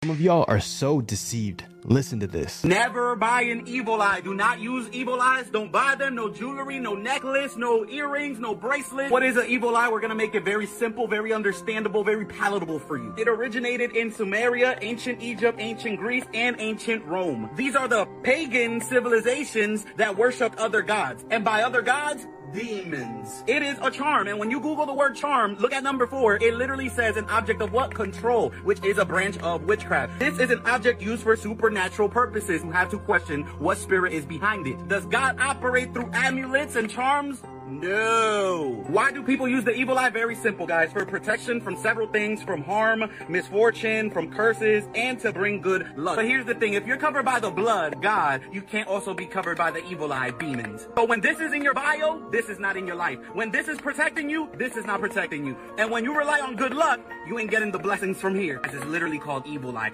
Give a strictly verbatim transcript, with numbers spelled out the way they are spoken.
Some of y'all are so deceived. Listen to this. Never buy an evil eye. Do not use evil eyes. Don't buy them. No jewelry, no necklace, no earrings, no bracelet. What is an evil eye? We're going to make it very simple, very understandable, very palatable for you. It originated in Sumeria, ancient Egypt, ancient Greece, and ancient Rome. These are the pagan civilizations that worshiped other gods. And by other gods, demons. It is a charm, and when you Google the word charm, look at number four. It literally says an object of what? Control, which is a branch of witchcraft. This is an object used for supernatural purposes. You have to question what spirit is behind it. Does God operate through amulets and charms? No. Why do people use the evil eye? Very simple, guys. For protection from several things, from harm, misfortune, from curses, and to bring good luck. But here's the thing. If you're covered by the blood, God, you can't also be covered by the evil eye, demons. But when this is in your bio, this is not in your life. When this is protecting you, this is not protecting you. And when you rely on good luck, you ain't getting the blessings from here. This is literally called evil eye.